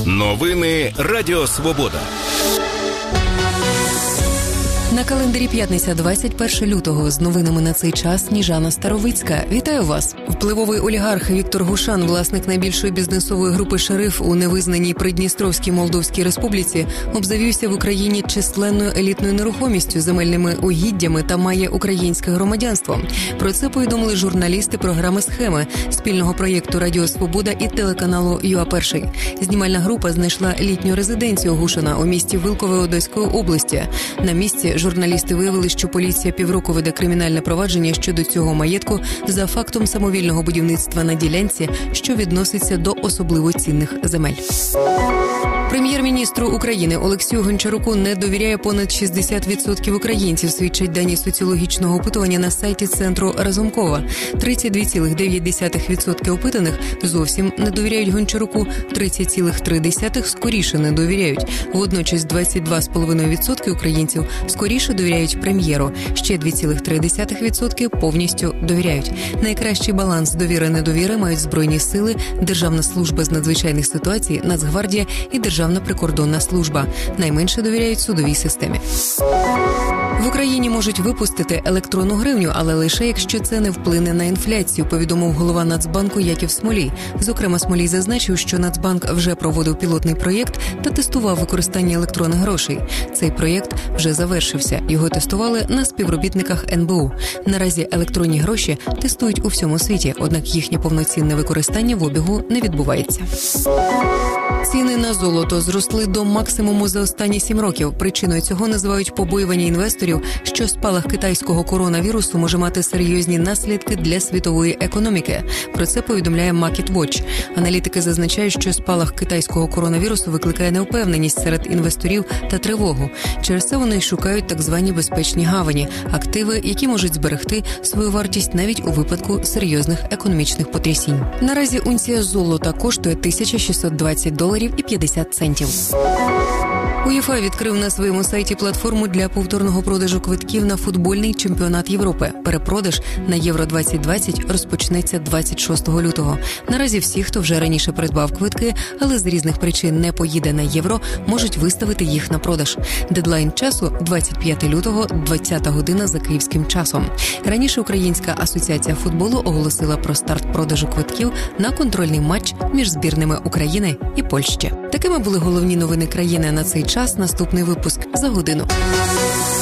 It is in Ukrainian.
Новини Радіо Свобода. На календарі п'ятниця, 21 лютого. З новинами на цей час Сніжана Старовицька. Вітаю вас. Впливовий олігарх Віктор Гушан, власник найбільшої бізнесової групи «Шериф» у невизнаній Придністровській Молдовській Республіці, обзавівся в Україні численною елітною нерухомістю, земельними угіддями та має українське громадянство. Про це повідомили журналісти програми «Схеми» спільного проєкту «Радіо Свобода» і телеканалу «ЮА-1». Знімальна група знайшла літню резиденцію Гушана у місті Вилкове Одеської області. На місці журналісти виявили, що поліція півроку веде кримінальне провадження щодо цього маєтку за фактом самовільного будівництва на ділянці, що відноситься до особливо цінних земель. Прем'єр-міністру України Олексію Гончаруку не довіряє понад 60% українців, свідчать дані соціологічного опитування на сайті Центру Разумкова. 32,9% опитаних зовсім не довіряють Гончаруку, 30,3% скоріше не довіряють. Водночас 22,5% українців скоріше довіряють прем'єру, ще 2,3% повністю довіряють. Найкращий баланс довіри-недовіри мають Збройні сили, Державна служба з надзвичайних ситуацій, Нацгвардія і Державна прикордонна служба. Найменше довіряють судовій системі. В Україні можуть випустити електронну гривню, але лише якщо це не вплине на інфляцію, повідомив голова Нацбанку Яків Смолій. Зокрема, Смолій зазначив, що Нацбанк вже проводив пілотний проєкт та тестував використання електронних грошей. Цей проєкт вже завершився. Його тестували на співробітниках НБУ. Наразі електронні гроші тестують у всьому світі, однак їхнє повноцінне використання в обігу не відбувається. Ціни на золото зросли до максимуму за останні 7 років. Причиною цього називають побоювання інвесторів, що спалах китайського коронавірусу може мати серйозні наслідки для світової економіки. Про це повідомляє Market Watch. Аналітики зазначають, що спалах китайського коронавірусу викликає невпевненість серед інвесторів та тривогу. Через це вони шукають так звані безпечні гавані – активи, які можуть зберегти свою вартість навіть у випадку серйозних економічних потрясінь. Наразі унція золота коштує $1620.50. УЄФА відкрив на своєму сайті платформу для повторного продажу квитків на футбольний чемпіонат Європи. Перепродаж на Євро-2020 розпочнеться 26 лютого. Наразі всі, хто вже раніше придбав квитки, але з різних причин не поїде на Євро, можуть виставити їх на продаж. Дедлайн часу – 25 лютого, 20 година за київським часом. Раніше Українська асоціація футболу оголосила про старт продажу квитків на контрольний матч між збірними України і Польщі. Такими були головні новини країни на цей час. Наступний випуск за годину.